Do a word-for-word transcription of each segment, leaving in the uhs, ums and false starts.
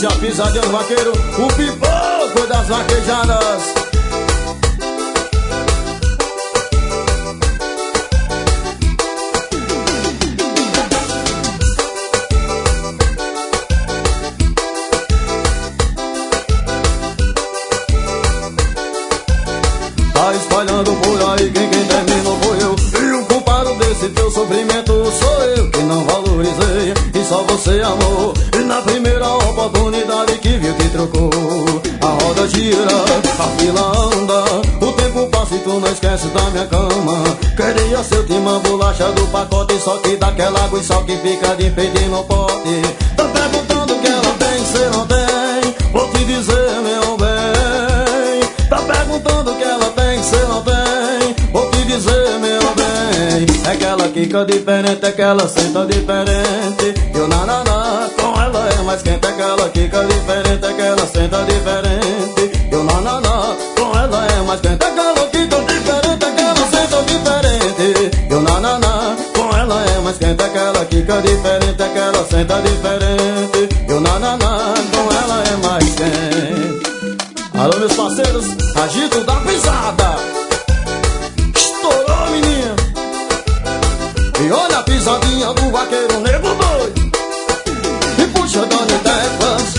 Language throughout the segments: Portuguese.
Esse é a pisadinha do vaqueiro, o pipoco das vaquejadas. Tá espalhando por aí quem quem terminou foi eu. E o culpado desse teu sofrimento sou eu que não valorizei e só você amou. E na primeira oportunidade que viu te trocou. A roda gira, a fila anda, o tempo passa e tu não esquece da minha cama. Queria ser ultima bolacha do pacote, só que daquela água e só que fica de enfeite no pote. Tá perguntando o que ela tem, cê não tem, vou te dizer meu bem. Tá perguntando o que ela tem, cê não tem, vou te dizer meu bem. É que ela quica diferente, é que ela senta diferente. E o nananá com ela é mais quente, é que ela quica diferente, é que ela senta diferente. E o nananá com ela é mais quente, é que ela quica diferente, é que ela senta diferente. E o nananá com ela é mais quente, é que ela quica diferente, é que ela senta diferente. E o nananá com ela é mais quente. Alô meus parceiros, agito da pisada. Estourou menino. E olha a pisadinha do vaqueiro nego doido. E puxa dando ideias.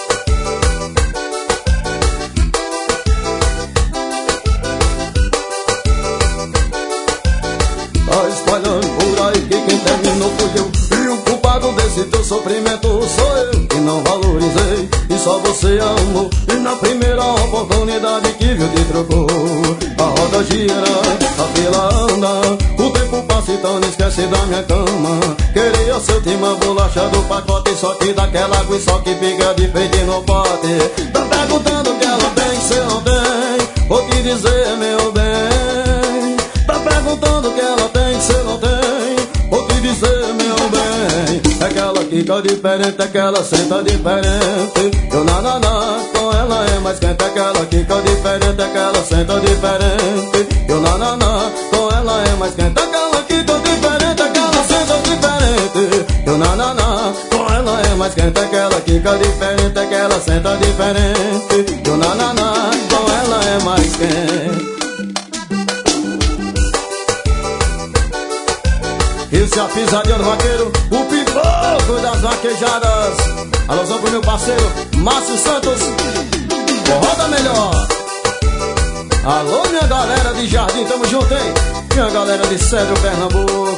Tá espalhando por aí que quem terminou fui eu. E o culpado desse teu sofrimento sou eu que não valorizei e só você amou. E na primeira oportunidade que viu te trocou. A roda gira, a fila anda, o tempo passa e então não esquece da minha cama. Queria ser última bolacha do pacote, só que daquela água e só que fica de frente no pote. Tá perguntando o que ela tem, cê não tem, vou te dizer meu bem. Tá perguntando o que ela tem, cê não tem, vou te dizer meu bem. É que ela quica diferente, é que ela senta diferente. Eu nananá com ela é mais quente, é que ela quica diferente, é que ela senta diferente. Eu nananá com ela é mais quente, é que ela quica diferente, é que ela senta diferente. Eu nananá com ela é mais quente, é que ela quica diferente, é que ela senta diferente. Eu nananá com ela é mais quente. Esse é a pisadinha do vaqueiro, o pipoco das vaquejadas. Alôzão pro meu parceiro Márcio Santos, roda melhor. Alô minha galera de Jardim, tamo junto, hein? Minha galera de Cedro, Pernambuco.